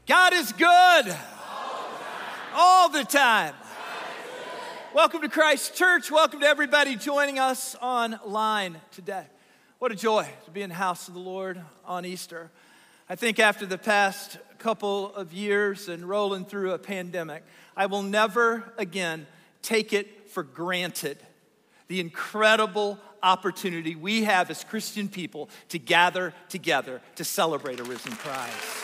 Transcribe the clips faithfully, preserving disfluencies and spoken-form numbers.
God is good all the time. Welcome to Christ Church. Welcome to everybody joining us online today. What a joy to be in the house of the Lord on Easter. I think after the past couple of years and rolling through a pandemic, I will never again take it for granted the incredible opportunity we have as Christian people to gather together to celebrate a risen Christ.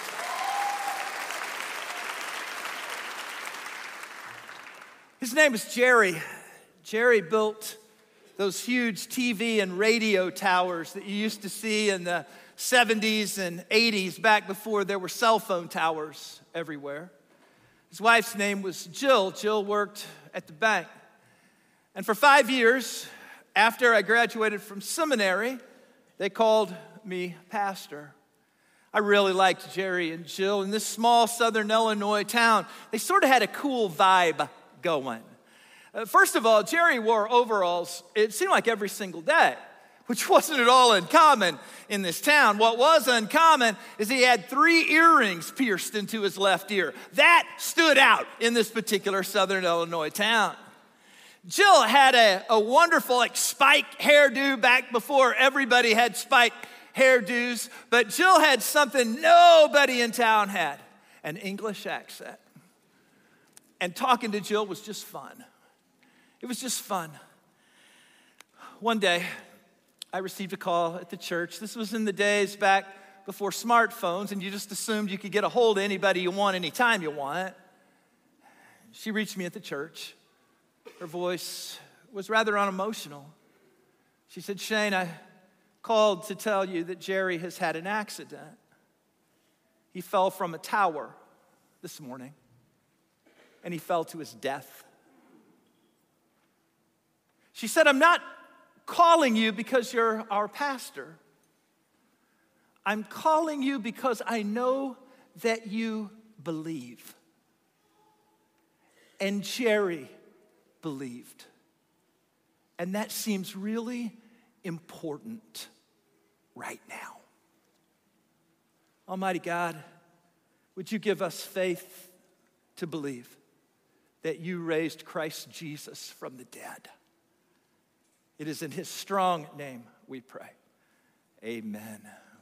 His name is Jerry. Jerry built those huge T V and radio towers that you used to see in the seventies and eighties, back before there were cell phone towers everywhere. His wife's name was Jill. Jill worked at the bank. And for five years, after I graduated from seminary, they called me pastor. I really liked Jerry and Jill. In this small southern Illinois town, they sort of had a cool vibe going. Uh, first of all, Jerry wore overalls, it seemed like every single day, which wasn't at all uncommon in this town. What was uncommon is he had three earrings pierced into his left ear. That stood out in this particular southern Illinois town. Jill had a, a wonderful like spike hairdo back before everybody had spike hairdos, but Jill had something nobody in town had, an English accent. And talking to Jill was just fun. It was just fun. One day, I received a call at the church. This was in the days back before smartphones, and you just assumed you could get a hold of anybody you want anytime you want. She reached me at the church. Her voice was rather unemotional. She said, "Shane, I called to tell you that Jerry has had an accident. He fell from a tower this morning, and he fell to his death." She said, "I'm not calling you because you're our pastor. I'm calling you because I know that you believe." And Jerry believed. And that seems really important right now. Almighty God, would you give us faith to believe that you raised Christ Jesus from the dead? It is in his strong name we pray. Amen.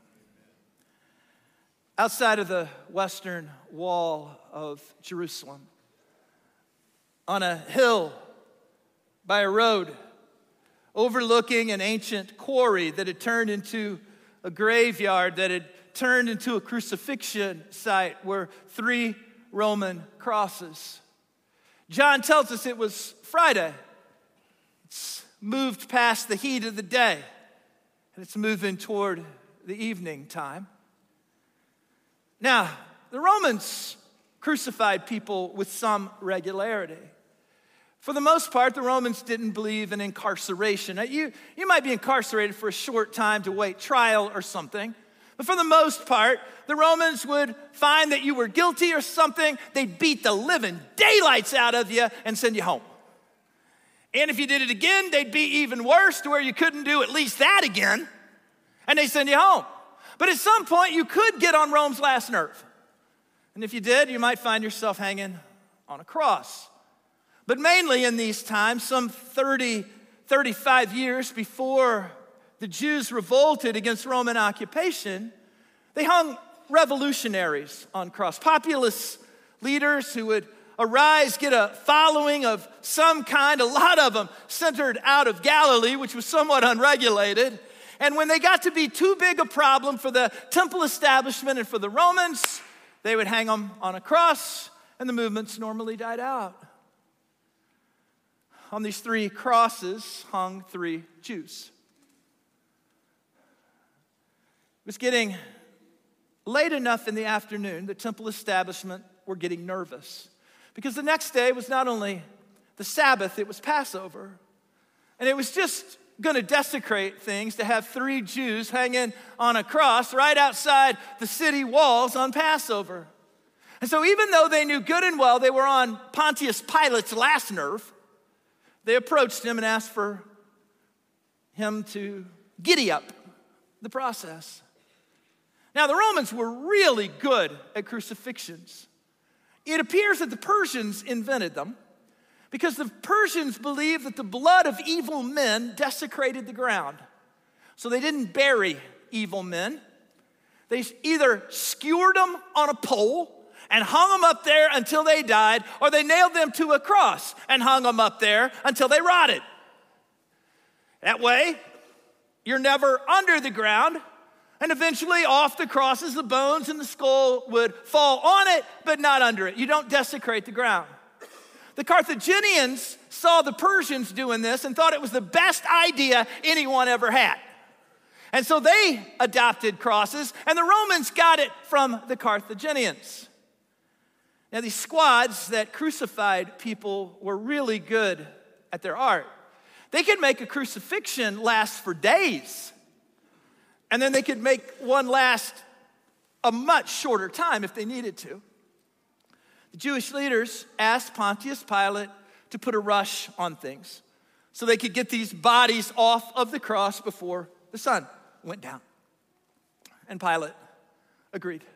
Outside of the western wall of Jerusalem, on a hill by a road overlooking an ancient quarry that had turned into a graveyard, that had turned into a crucifixion site, were three Roman crosses. John tells us it was Friday. It's moved past the heat of the day, and it's moving toward the evening time. Now, the Romans crucified people with some regularity. For the most part, the Romans didn't believe in incarceration. Now, you, you might be incarcerated for a short time to wait trial or something, but for the most part, the Romans would find that you were guilty or something, they'd beat the living daylights out of you and send you home. And if you did it again, they'd be even worse, to where you couldn't do at least that again, and they send you home. But at some point, you could get on Rome's last nerve. And if you did, you might find yourself hanging on a cross. But mainly in these times, some thirty, thirty-five years before the Jews revolted against Roman occupation, they hung revolutionaries on cross, populist leaders who would arise, get a following of some kind, a lot of them centered out of Galilee, which was somewhat unregulated. And when they got to be too big a problem for the temple establishment and for the Romans, they would hang them on a cross, and the movements normally died out. On these three crosses hung three Jews. It was getting late enough in the afternoon, the temple establishment were getting nervous, because the next day was not only the Sabbath, it was Passover. And it was just going to desecrate things to have three Jews hanging on a cross right outside the city walls on Passover. And so even though they knew good and well they were on Pontius Pilate's last nerve, they approached him and asked for him to giddy up the process. Now, the Romans were really good at crucifixions. It appears that the Persians invented them because the Persians believed that the blood of evil men desecrated the ground. So they didn't bury evil men. They either skewered them on a pole and hung them up there until they died, or they nailed them to a cross and hung them up there until they rotted. That way, you're never under the ground, and eventually off the crosses, the bones and the skull would fall on it, but not under it. You don't desecrate the ground. The Carthaginians saw the Persians doing this and thought it was the best idea anyone ever had. And so they adopted crosses, and the Romans got it from the Carthaginians. Now, these squads that crucified people were really good at their art. They could make a crucifixion last for days, and then they could make one last a much shorter time if they needed to. The Jewish leaders asked Pontius Pilate to put a rush on things so they could get these bodies off of the cross before the sun went down. And Pilate agreed.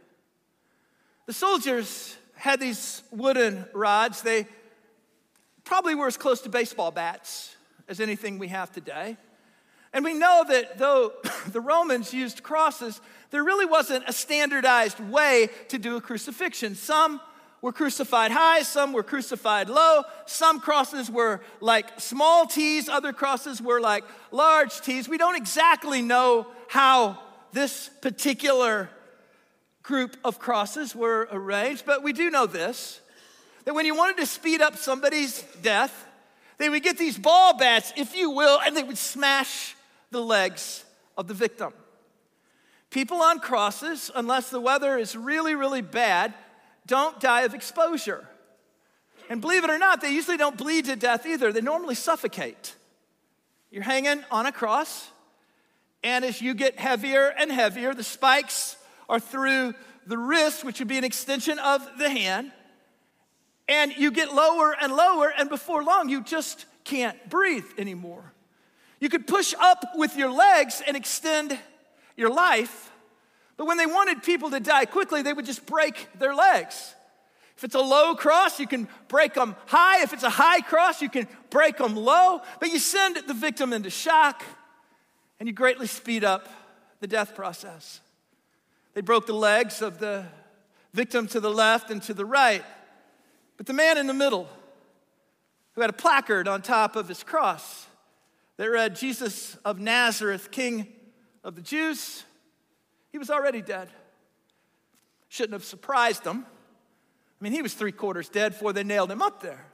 The soldiers had these wooden rods. They probably were as close to baseball bats as anything we have today. And we know that though the Romans used crosses, there really wasn't a standardized way to do a crucifixion. Some were crucified high, some were crucified low. Some crosses were like small T's, other crosses were like large T's. We don't exactly know how this particular group of crosses were arranged, but we do know this, that when you wanted to speed up somebody's death, they would get these ball bats, if you will, and they would smash the legs of the victim. People on crosses, unless the weather is really, really bad, don't die of exposure. And believe it or not, they usually don't bleed to death either. They normally suffocate. You're hanging on a cross, and as you get heavier and heavier, the spikes are through the wrist, which would be an extension of the hand, and you get lower and lower, and before long, you just can't breathe anymore. You could push up with your legs and extend your life, but when they wanted people to die quickly, they would just break their legs. If it's a low cross, you can break them high. If it's a high cross, you can break them low, but you send the victim into shock, and you greatly speed up the death process. They broke the legs of the victim to the left and to the right. But the man in the middle, who had a placard on top of his cross that read, "Jesus of Nazareth, King of the Jews," he was already dead. Shouldn't have surprised them. I mean, he was three quarters dead before they nailed him up there.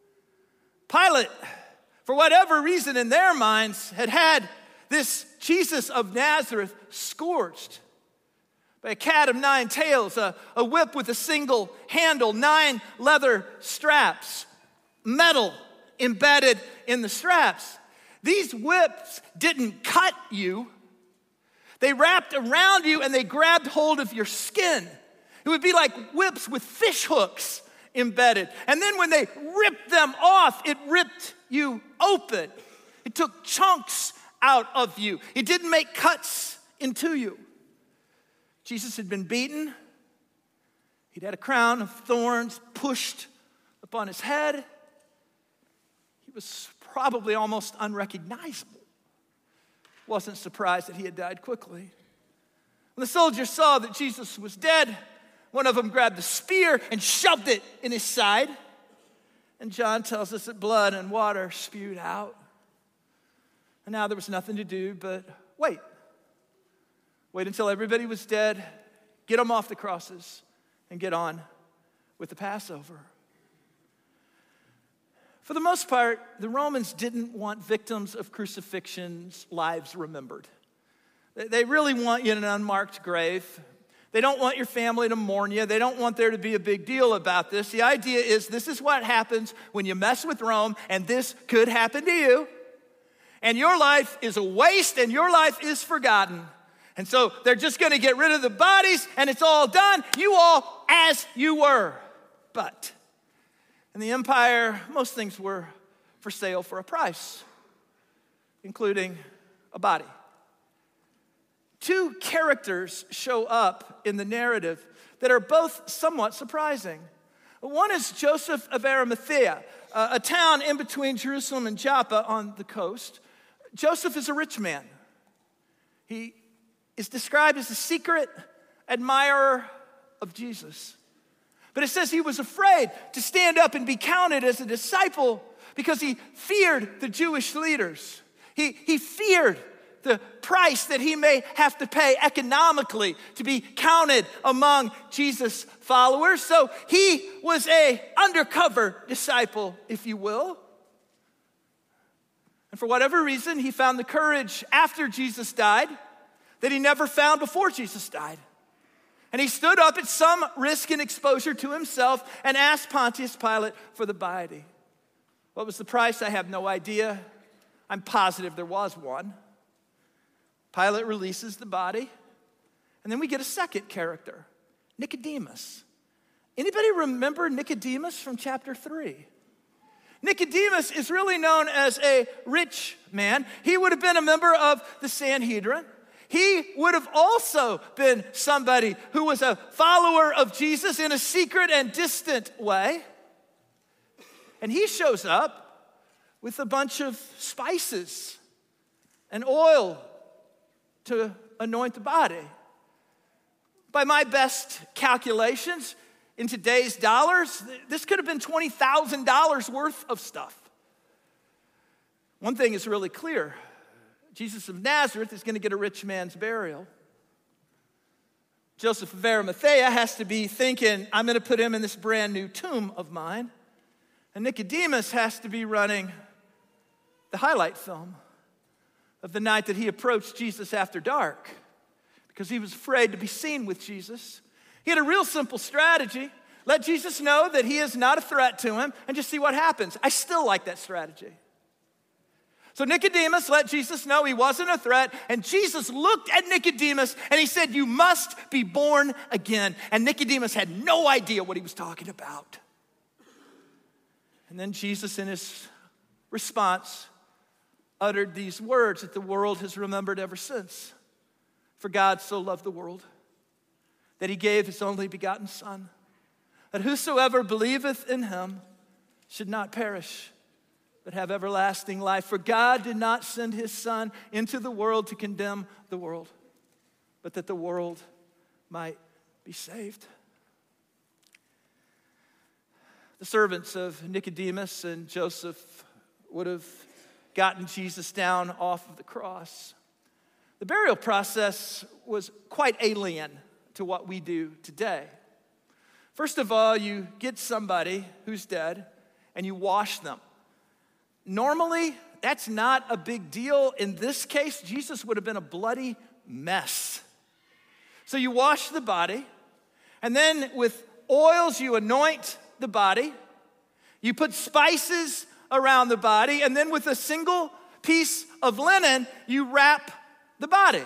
Pilate, for whatever reason in their minds, had had this Jesus of Nazareth scourged by a cat of nine tails, a, a whip with a single handle, nine leather straps, metal embedded in the straps. These whips didn't cut you. They wrapped around you and they grabbed hold of your skin. It would be like whips with fish hooks embedded. And then when they ripped them off, it ripped you open. It took chunks out of you. It didn't make cuts into you. Jesus had been beaten. He'd had a crown of thorns pushed upon his head. He was probably almost unrecognizable. Wasn't surprised that he had died quickly. When the soldiers saw that Jesus was dead, one of them grabbed a spear and shoved it in his side. And John tells us that blood and water spewed out. And now there was nothing to do but wait. Wait until everybody was dead, get them off the crosses, and get on with the Passover. For the most part, the Romans didn't want victims of crucifixions' lives remembered. They really want you in an unmarked grave. They don't want your family to mourn you. They don't want there to be a big deal about this. The idea is this is what happens when you mess with Rome, and this could happen to you. And your life is a waste, and your life is forgotten. And so they're just going to get rid of the bodies, and it's all done. You all as you were. But in the empire, most things were for sale for a price, including a body. two characters show up in the narrative that are both somewhat surprising. One is Joseph of Arimathea, a town in between Jerusalem and Joppa on the coast. Joseph is a rich man. He is described as a secret admirer of Jesus. But it says he was afraid to stand up and be counted as a disciple because he feared the Jewish leaders. He, he feared the price that he may have to pay economically to be counted among Jesus' followers. So he was an undercover disciple, if you will. And for whatever reason, he found the courage after Jesus died that he never found before Jesus died. And he stood up at some risk and exposure to himself and asked Pontius Pilate for the body. What was the price? I have no idea. I'm positive there was one. Pilate releases the body, and then we get a second character, Nicodemus. Anybody remember Nicodemus from chapter three? Nicodemus is really known as a rich man. He would have been a member of the Sanhedrin. He would have also been somebody who was a follower of Jesus in a secret and distant way. And he shows up with a bunch of spices and oil to anoint the body. By my best calculations, in today's dollars, this could have been twenty thousand dollars worth of stuff. One thing is really clear. Jesus of Nazareth is going to get a rich man's burial. Joseph of Arimathea has to be thinking, I'm going to put him in this brand new tomb of mine. And Nicodemus has to be running the highlight film of the night that he approached Jesus after dark because he was afraid to be seen with Jesus. He had a real simple strategy. Let Jesus know that he is not a threat to him and just see what happens. I still like that strategy. So Nicodemus let Jesus know he wasn't a threat, and Jesus looked at Nicodemus and he said, you must be born again. And Nicodemus had no idea what he was talking about. And then Jesus, in his response, uttered these words that the world has remembered ever since. For God so loved the world that he gave his only begotten Son, that whosoever believeth in him should not perish, but have everlasting life. For God did not send his Son into the world to condemn the world, but that the world might be saved. The servants of Nicodemus and Joseph would have gotten Jesus down off of the cross. The burial process was quite alien to what we do today. First of all, you get somebody who's dead and you wash them. Normally, that's not a big deal. In this case, Jesus would have been a bloody mess. So you wash the body, and then with oils you anoint the body. You put spices around the body, and then with a single piece of linen, you wrap the body.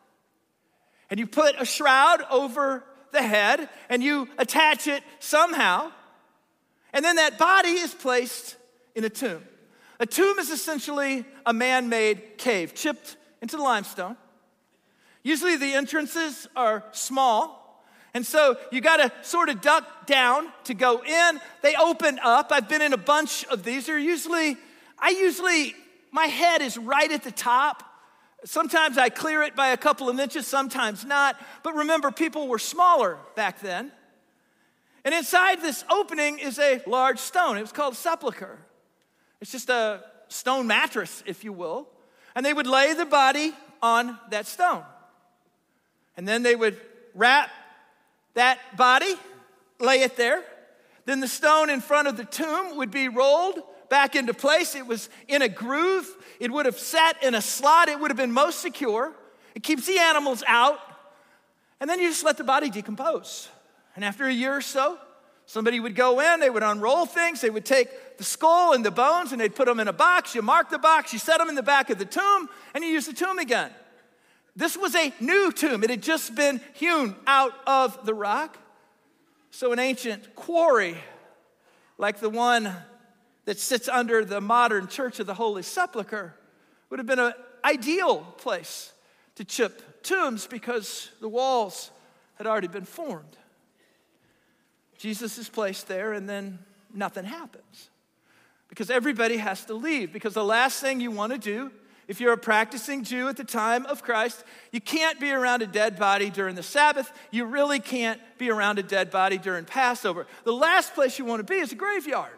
And you put a shroud over the head, and you attach it somehow. And then that body is placed in a tomb. A tomb is essentially a man-made cave, chipped into the limestone. Usually the entrances are small, and so you gotta sort of duck down to go in. They open up. I've been in a bunch of these. They're usually, I usually, my head is right at the top. Sometimes I clear it by a couple of inches, sometimes not. But remember, people were smaller back then. And inside this opening is a large stone. It was called a sepulcher. It's just a stone mattress, if you will. And they would lay the body on that stone. And then they would wrap that body, lay it there. Then the stone in front of the tomb would be rolled back into place. It was in a groove. It would have sat in a slot. It would have been most secure. It keeps the animals out. And then you just let the body decompose. And after a year or so, somebody would go in, they would unroll things, they would take the skull and the bones and they'd put them in a box. You mark the box, you set them in the back of the tomb, and you use the tomb again. This was a new tomb. It had just been hewn out of the rock. So an ancient quarry, like the one that sits under the modern Church of the Holy Sepulchre, would have been an ideal place to chip tombs because the walls had already been formed. Jesus is placed there, and then nothing happens because everybody has to leave, because the last thing you want to do, if you're a practicing Jew at the time of Christ, you can't be around a dead body during the Sabbath. You really can't be around a dead body during Passover. The last place you want to be is a graveyard.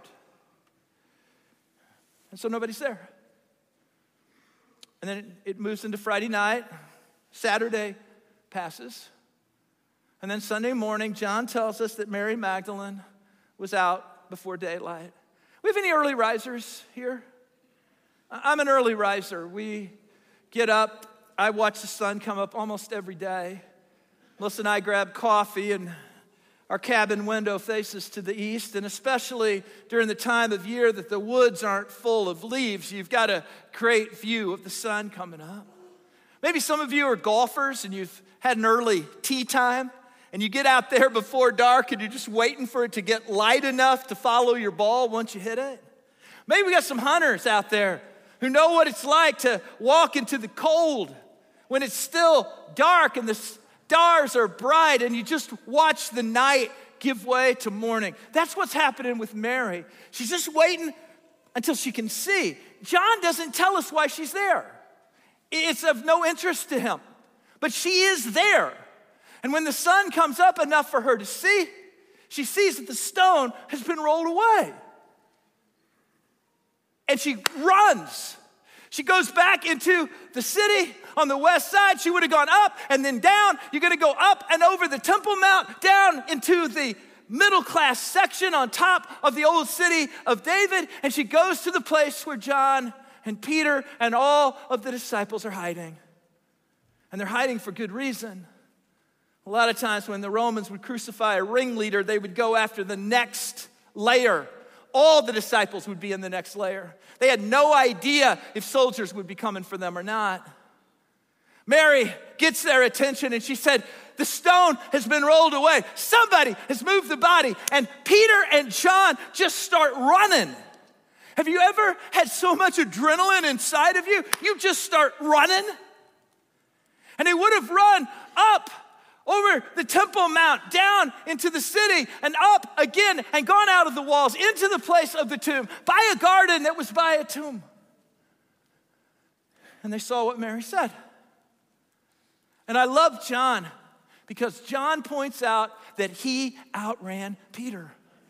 And so nobody's there. And then it, it moves into Friday night. Saturday passes. And then Sunday morning, John tells us that Mary Magdalene was out before daylight. We have any early risers here? I'm an early riser. We get up. I watch the sun come up almost every day. Melissa and I grab coffee, and our cabin window faces to the east, and especially during the time of year that the woods aren't full of leaves, you've got a great view of the sun coming up. Maybe some of you are golfers, and you've had an early tee time, and you get out there before dark, and you're just waiting for it to get light enough to follow your ball once you hit it. Maybe we got some hunters out there who know what it's like to walk into the cold when it's still dark and the stars are bright, and you just watch the night give way to morning. That's what's happening with Mary. She's just waiting until she can see. John doesn't tell us why she's there. It's of no interest to him, but she is there. And when the sun comes up enough for her to see, she sees that the stone has been rolled away. And she runs. She goes back into the city on the west side. She would have gone up and then down. You're going to go up and over the Temple Mount, down into the middle class section on top of the old city of David. And she goes to the place where John and Peter and all of the disciples are hiding. And they're hiding for good reason. A lot of times when the Romans would crucify a ringleader, they would go after the next layer. All the disciples would be in the next layer. They had no idea if soldiers would be coming for them or not. Mary gets their attention, and she said, the stone has been rolled away. Somebody has moved the body. And Peter and John just start running. Have you ever had so much adrenaline inside of you, you just start running? And they would have run up over the Temple Mount, down into the city, and up again, and gone out of the walls, into the place of the tomb, by a garden that was by a tomb. And they saw what Mary said. And I love John, because John points out that he outran Peter.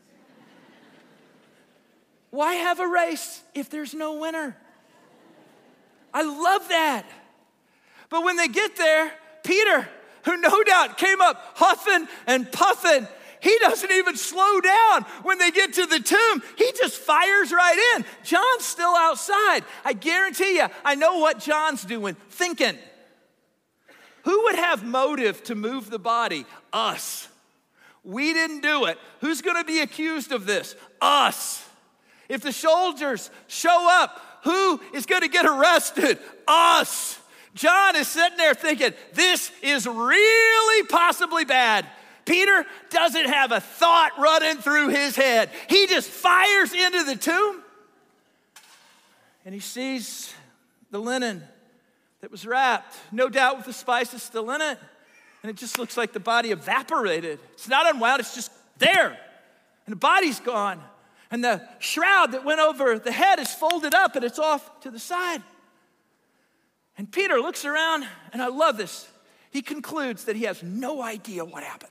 Why have a race if there's no winner? I love that. But when they get there, Peter, who no doubt came up huffing and puffing, he doesn't even slow down when they get to the tomb. He just fires right in. John's still outside. I guarantee you, I know what John's doing, thinking. Who would have motive to move the body? Us. We didn't do it. Who's going to be accused of this? Us. If the soldiers show up, who is going to get arrested? Us. John is sitting there thinking, this is really possibly bad. Peter doesn't have a thought running through his head. He just fires into the tomb, and he sees the linen that was wrapped, no doubt with the spices still in it, and it just looks like the body evaporated. It's not unwound, it's just there, and the body's gone, and the shroud that went over the head is folded up, and it's off to the side. And Peter looks around, and I love this. He concludes that he has no idea what happened.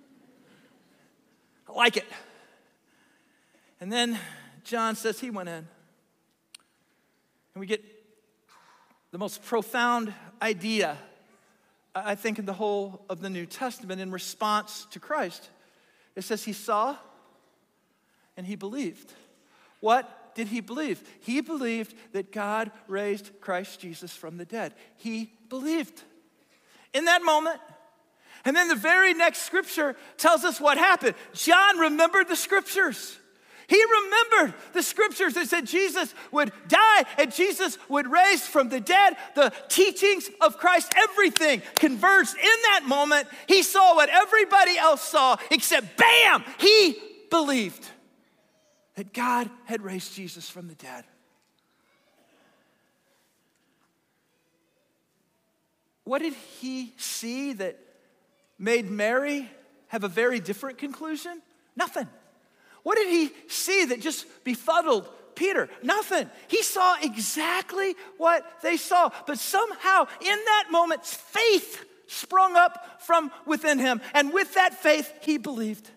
I like it. And then John says he went in. And we get the most profound idea, I think, in the whole of the New Testament in response to Christ. It says he saw and he believed. What did he believe? He believed that God raised Christ Jesus from the dead. He believed in that moment. And then the very next scripture tells us what happened. John remembered the scriptures. He remembered the scriptures that said Jesus would die and Jesus would raise from the dead. The teachings of Christ, everything converged in that moment. He saw what everybody else saw, except bam, he believed that God had raised Jesus from the dead. what did he see that made Mary have a very different conclusion? Nothing. What did he see that just befuddled Peter? Nothing. He saw exactly what they saw. But somehow in that moment, faith sprung up from within him. And with that faith, he believed.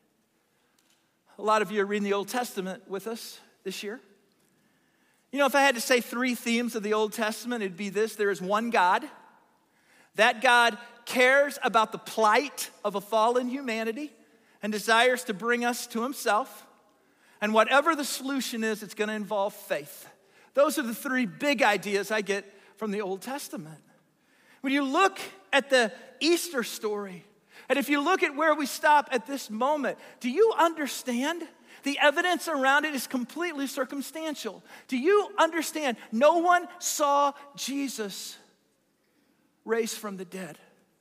A lot of you are reading the Old Testament with us this year. You know, if I had to say three themes of the Old Testament, it'd be this. There is one God. That God cares about the plight of a fallen humanity and desires to bring us to himself. And whatever the solution is, it's going to involve faith. Those are the three big ideas I get from the Old Testament. When you look at the Easter story, and if you look at where we stop at this moment, do you understand? The evidence around it is completely circumstantial. Do you understand? No one saw Jesus raised from the dead.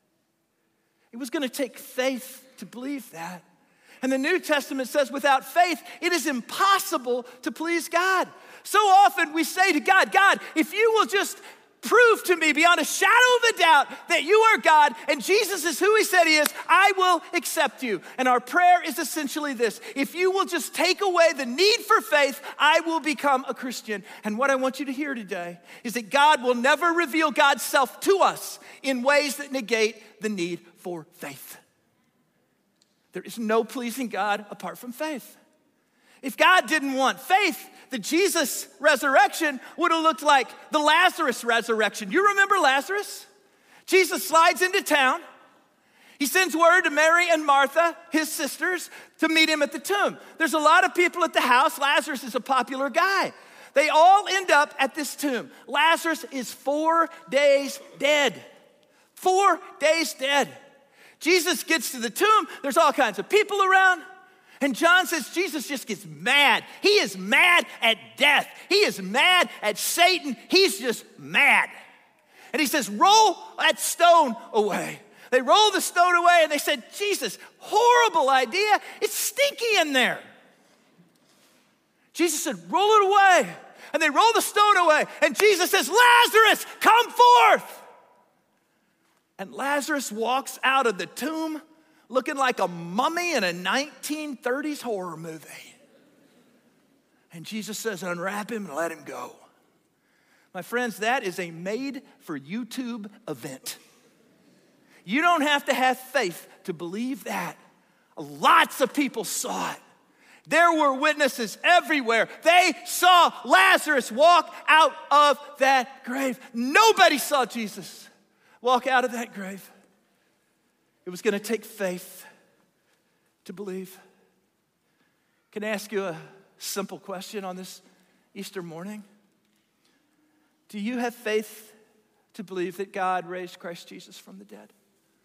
It was going to take faith to believe that. And the New Testament says without faith, it is impossible to please God. So often we say to God, God, if you will just prove to me beyond a shadow of a doubt that you are God and Jesus is who he said he is, I will accept you. And our prayer is essentially this: if you will just take away the need for faith, I will become a Christian. And what I want you to hear today is that God will never reveal God's self to us in ways that negate the need for faith. There is no pleasing God apart from faith. If God didn't want faith, the Jesus resurrection would have looked like the Lazarus resurrection. You remember Lazarus? Jesus slides into town. He sends word to Mary and Martha, his sisters, to meet him at the tomb. There's a lot of people at the house. Lazarus is a popular guy. They all end up at this tomb. Lazarus is four days dead. Four days dead. Jesus gets to the tomb. There's all kinds of people around. And John says Jesus just gets mad. He is mad at death. He is mad at Satan. He's just mad. And he says, roll that stone away. They roll the stone away and they said, Jesus, horrible idea. It's stinky in there. Jesus said, roll it away. And they roll the stone away. And Jesus says, Lazarus, come forth. And Lazarus walks out of the tomb looking like a mummy in a nineteen thirties horror movie. And Jesus says, unwrap him and let him go. My friends, that is a made-for-YouTube event. You don't have to have faith to believe that. Lots of people saw it. There were witnesses everywhere. They saw Lazarus walk out of that grave. Nobody saw Jesus walk out of that grave. It was going to take faith to believe. Can I ask you a simple question on this Easter morning? Do you have faith to believe that God raised Christ Jesus from the dead?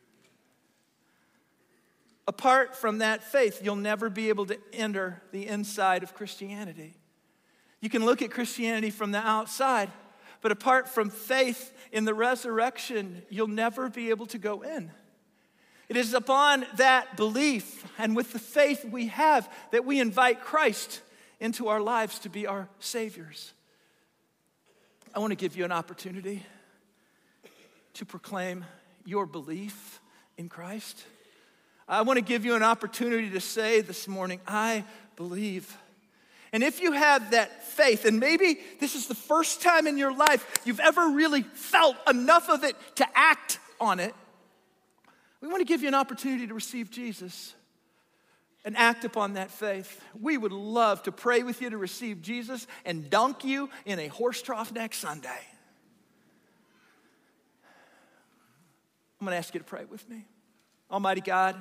Apart from that faith, you'll never be able to enter the inside of Christianity. You can look at Christianity from the outside, but apart from faith in the resurrection, you'll never be able to go in. It is upon that belief and with the faith we have that we invite Christ into our lives to be our saviors. I want to give you an opportunity to proclaim your belief in Christ. I want to give you an opportunity to say this morning, I believe. And if you have that faith, and maybe this is the first time in your life you've ever really felt enough of it to act on it, we want to give you an opportunity to receive Jesus and act upon that faith. We would love to pray with you to receive Jesus and dunk you in a horse trough next Sunday. I'm going to ask you to pray with me. Almighty God,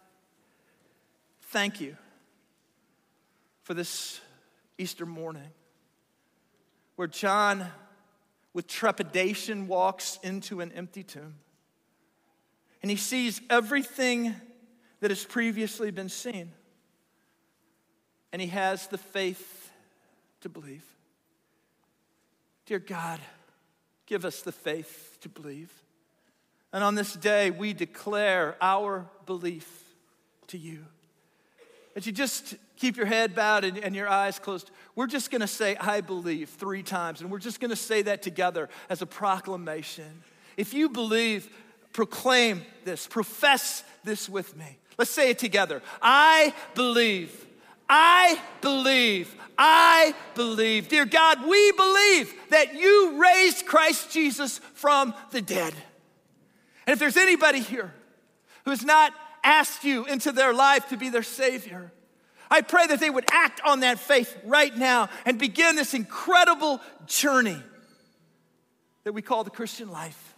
thank you for this Easter morning where John, with trepidation, walks into an empty tomb. And he sees everything that has previously been seen. And he has the faith to believe. Dear God, give us the faith to believe. And on this day, we declare our belief to you. That you just keep your head bowed and, and your eyes closed. We're just going to say, I believe, three times. And we're just going to say that together as a proclamation. If you believe, proclaim this, profess this with me. Let's say it together. I believe, I believe, I believe. Dear God, we believe that you raised Christ Jesus from the dead. And if there's anybody here who has not asked you into their life to be their Savior, I pray that they would act on that faith right now and begin this incredible journey that we call the Christian life.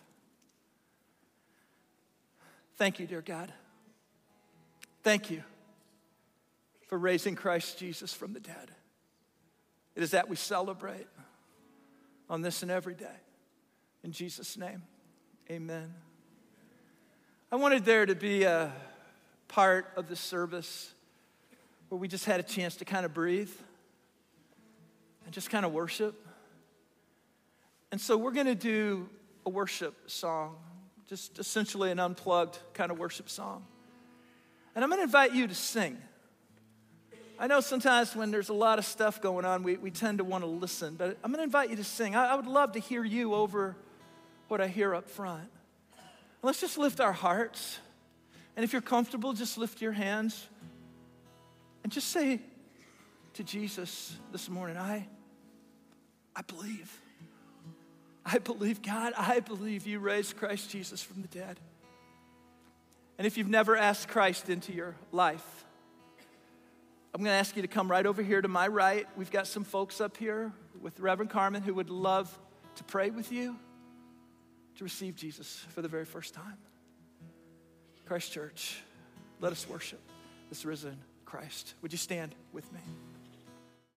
Thank you, dear God. Thank you for raising Christ Jesus from the dead. It is that we celebrate on this and every day. In Jesus' name, amen. I wanted there to be a part of the service where we just had a chance to kind of breathe and just kind of worship. And so we're going to do a worship song, just essentially an unplugged kind of worship song. And I'm going to invite you to sing. I know sometimes when there's a lot of stuff going on, we, we tend to want to listen, but I'm going to invite you to sing. I, I would love to hear you over what I hear up front. Let's just lift our hearts. And if you're comfortable, just lift your hands and just say to Jesus this morning, I, I believe. I believe, God, I believe you raised Christ Jesus from the dead. And if you've never asked Christ into your life, I'm going to ask you to come right over here to my right. We've got some folks up here with Reverend Carmen who would love to pray with you to receive Jesus for the very first time. Christ Church, let us worship this risen Christ. Would you stand with me?